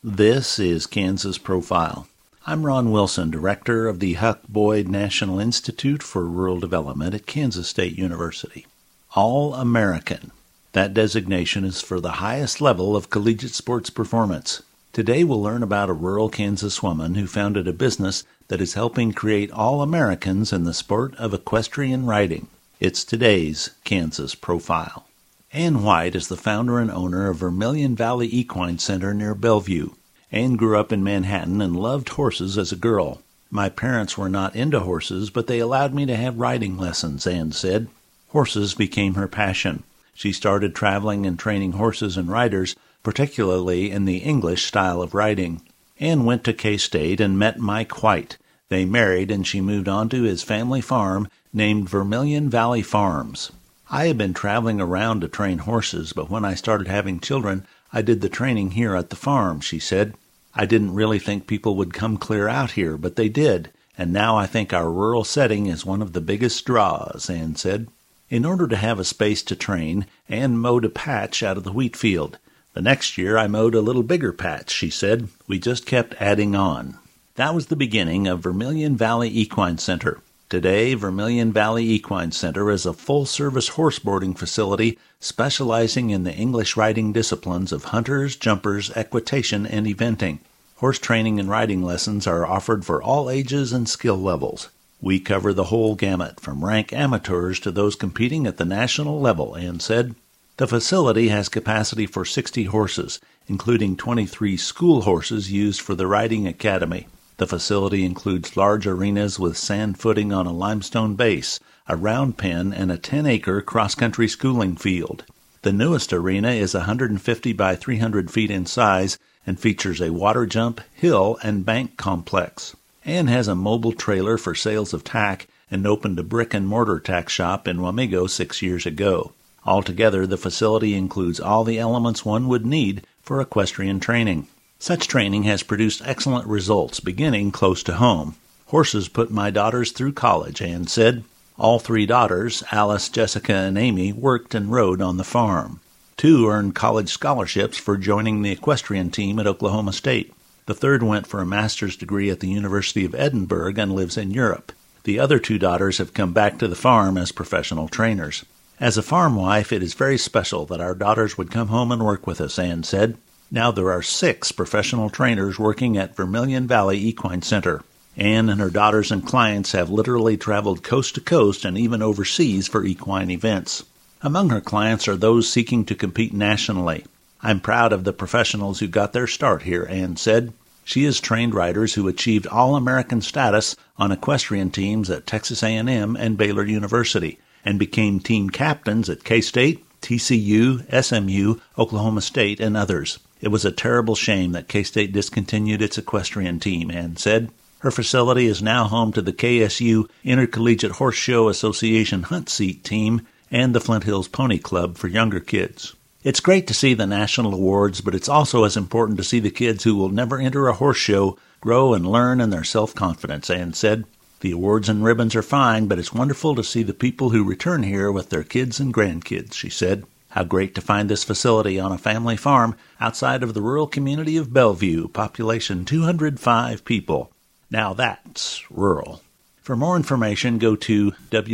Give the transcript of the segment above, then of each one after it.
This is Kansas Profile. I'm Ron Wilson, director of the Huck Boyd National Institute for Rural Development at Kansas State University. All-American. That designation is for the highest level of collegiate sports performance. Today we'll learn about a rural Kansas woman who founded a business that is helping create All-Americans in the sport of equestrian riding. It's today's Kansas Profile. Ann White is the founder and owner of Vermilion Valley Equine Center near Bellevue. Ann grew up in Manhattan and loved horses as a girl. My parents were not into horses, but they allowed me to have riding lessons, Ann said. Horses became her passion. She started traveling and training horses and riders, particularly in the English style of riding. Ann went to K-State and met Mike White. They married and she moved on to his family farm named Vermilion Valley Farms. I had been traveling around to train horses, but when I started having children, I did the training here at the farm, she said. I didn't really think people would come clear out here, but they did, and now I think our rural setting is one of the biggest draws, Ann said. In order to have a space to train, Ann mowed a patch out of the wheat field. The next year I mowed a little bigger patch, she said. We just kept adding on. That was the beginning of Vermilion Valley Equine Center. Today, Vermilion Valley Equine Center is a full-service horseboarding facility specializing in the English riding disciplines of hunters, jumpers, equitation, and eventing. Horse training and riding lessons are offered for all ages and skill levels. We cover the whole gamut, from rank amateurs to those competing at the national level, Ann said. The facility has capacity for 60 horses, including 23 school horses used for the riding academy. The facility includes large arenas with sand footing on a limestone base, a round pen, and a 10-acre cross-country schooling field. The newest arena is 150 by 300 feet in size and features a water jump, hill, and bank complex. Ann has a mobile trailer for sales of tack and opened a brick-and-mortar tack shop in Wamego 6 years ago. Altogether, the facility includes all the elements one would need for equestrian training. Such training has produced excellent results, beginning close to home. Horses put my daughters through college, Ann said. All 3 daughters, Alice, Jessica, and Amy, worked and rode on the farm. 2 earned college scholarships for joining the equestrian team at Oklahoma State. The 3rd went for a master's degree at the University of Edinburgh and lives in Europe. The other 2 daughters have come back to the farm as professional trainers. As a farm wife, it is very special that our daughters would come home and work with us, Ann said. Now there are 6 professional trainers working at Vermilion Valley Equine Center. Ann and her daughters and clients have literally traveled coast to coast and even overseas for equine events. Among her clients are those seeking to compete nationally. I'm proud of the professionals who got their start here, Ann said. She has trained riders who achieved All-American status on equestrian teams at Texas A&M and Baylor University, and became team captains at K-State, TCU, SMU, Oklahoma State, and others. It was a terrible shame that K-State discontinued its equestrian team, Ann said. Her facility is now home to the KSU Intercollegiate Horse Show Association Hunt Seat team and the Flint Hills Pony Club for younger kids. It's great to see the national awards, but it's also as important to see the kids who will never enter a horse show grow and learn in their self-confidence, Ann said. The awards and ribbons are fine, but it's wonderful to see the people who return here with their kids and grandkids, she said. How great to find this facility on a family farm outside of the rural community of Bellevue, population 205 people. Now that's rural. For more information, go to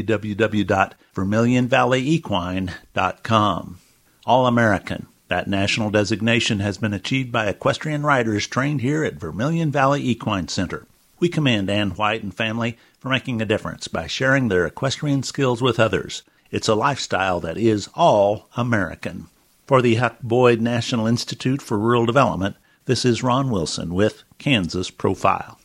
www.vermilionvalleyequine.com. All-American. That national designation has been achieved by equestrian riders trained here at Vermilion Valley Equine Center. We commend Ann White and family for making a difference by sharing their equestrian skills with others. It's a lifestyle that is all-American. For the Huck Boyd National Institute for Rural Development, this is Ron Wilson with Kansas Profile.